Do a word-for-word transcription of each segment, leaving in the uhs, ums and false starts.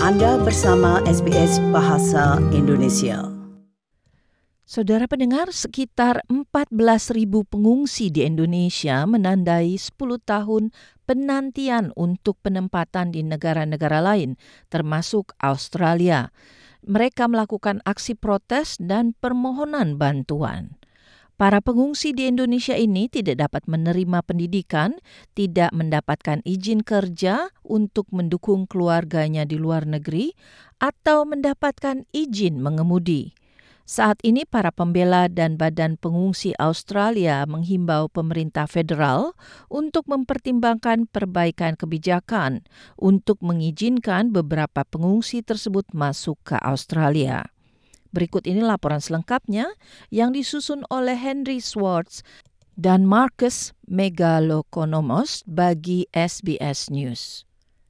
Anda bersama S B S Bahasa Indonesia. Saudara pendengar, sekitar empat belas ribu pengungsi di Indonesia menandai sepuluh tahun penantian untuk penempatan di negara-negara lain, termasuk Australia. Mereka melakukan aksi protes dan permohonan bantuan. Para pengungsi di Indonesia ini tidak dapat menerima pendidikan, tidak mendapatkan izin kerja untuk mendukung keluarganya di luar negeri, atau mendapatkan izin mengemudi. Saat ini para pembela dan badan pengungsi Australia menghimbau pemerintah federal untuk mempertimbangkan perbaikan kebijakan untuk mengizinkan beberapa pengungsi tersebut masuk ke Australia. Berikut ini laporan selengkapnya yang disusun oleh Henry Swartz dan Marcus Megalokonomos bagi S B S News.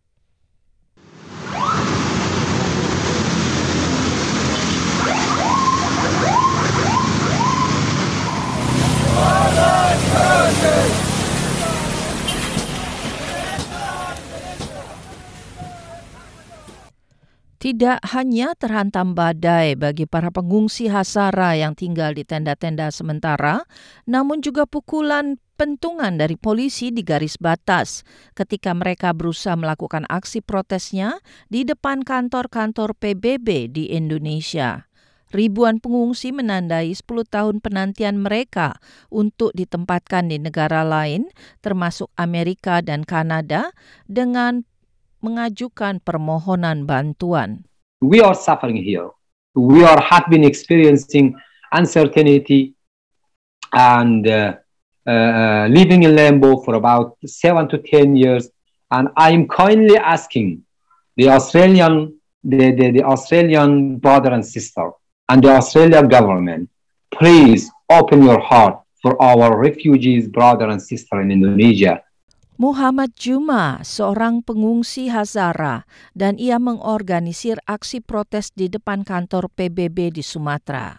Tidak hanya terhantam badai bagi para pengungsi Hazara yang tinggal di tenda-tenda sementara, namun juga pukulan pentungan dari polisi di garis batas ketika mereka berusaha melakukan aksi protesnya di depan kantor-kantor P B B di Indonesia. Ribuan pengungsi menandai sepuluh tahun penantian mereka untuk ditempatkan di negara lain, termasuk Amerika dan Kanada, dengan mengajukan permohonan bantuan. We are suffering here. We are have been experiencing uncertainty and uh, uh, living in limbo for about seven to ten years. And I'm kindly asking the Australian, the, the, the Australian brother and sister and the Australian government, please open your heart for our refugees, brother and sister in Indonesia. Muhammad Juma, seorang pengungsi Hazara, dan ia mengorganisir aksi protes di depan kantor P B B di Sumatera.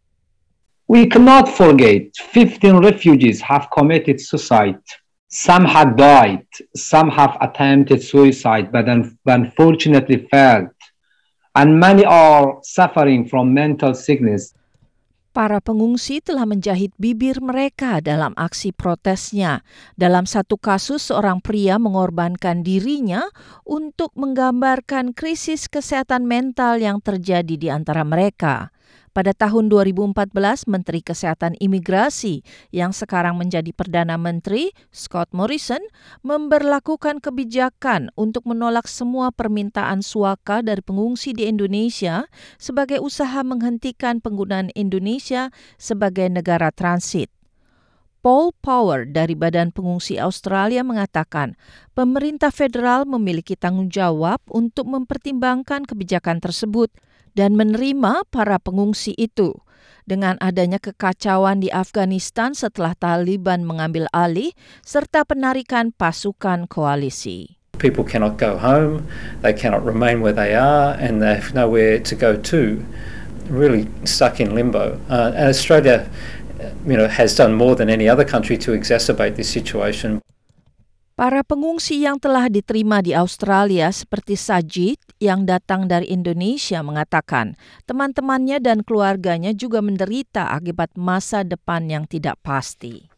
We cannot forget fifteen refugees have committed suicide. Some have died, some have attempted suicide but unfortunately failed. And many are suffering from mental sickness. Para pengungsi telah menjahit bibir mereka dalam aksi protesnya. Dalam satu kasus, seorang pria mengorbankan dirinya untuk menggambarkan krisis kesehatan mental yang terjadi di antara mereka. Pada tahun dua ribu empat belas, Menteri Kesehatan Imigrasi yang sekarang menjadi Perdana Menteri, Scott Morrison, memberlakukan kebijakan untuk menolak semua permintaan suaka dari pengungsi di Indonesia sebagai usaha menghentikan penggunaan Indonesia sebagai negara transit. Paul Power dari Badan Pengungsi Australia mengatakan pemerintah federal memiliki tanggung jawab untuk mempertimbangkan kebijakan tersebut dan menerima para pengungsi itu. Dengan adanya kekacauan di Afghanistan setelah Taliban mengambil alih serta penarikan pasukan koalisi. People cannot go home, they cannot remain where they are, and they have nowhere to go to. Really stuck in limbo. Uh, and Australia, you know, has done more than any other country to exacerbate this situation. Para pengungsi yang telah diterima di Australia seperti Sajid yang datang dari Indonesia mengatakan teman-temannya dan keluarganya juga menderita akibat masa depan yang tidak pasti.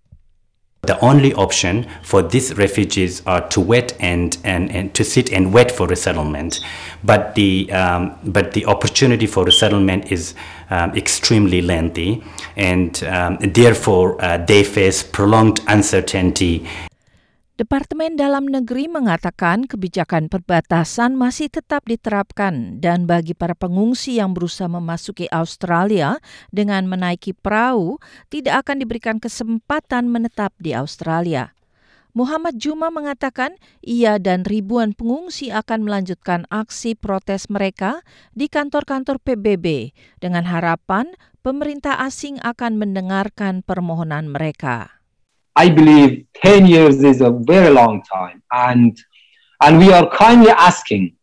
The only option for these refugees are to wait and, and, and to sit and wait for resettlement, but the um, but the opportunity for resettlement is um, extremely lengthy, and um, therefore uh, they face prolonged uncertainty. Departemen Dalam Negeri mengatakan kebijakan perbatasan masih tetap diterapkan dan bagi para pengungsi yang berusaha memasuki Australia dengan menaiki perahu tidak akan diberikan kesempatan menetap di Australia. Muhammad Juma mengatakan ia dan ribuan pengungsi akan melanjutkan aksi protes mereka di kantor-kantor P B B dengan harapan pemerintah asing akan mendengarkan permohonan mereka. I believe ten years is a very long time, and and we are kindly asking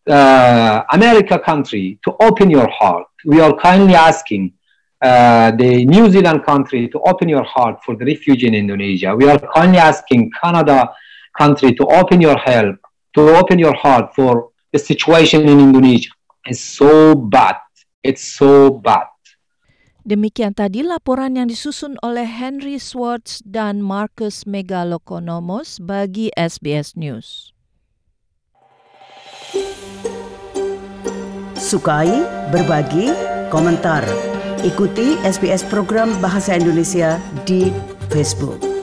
uh, America country to open your heart. We are kindly asking uh, the New Zealand country to open your heart for the refugee in Indonesia. We are kindly asking Canada country to open your help, to open your heart for the situation in Indonesia is so bad. It's so bad. Demikian tadi laporan yang disusun oleh Henry Swartz dan Marcus Megalokonomos bagi S B S News. Sukai, berbagi, komentar. Ikuti S B S program Bahasa Indonesia di Facebook.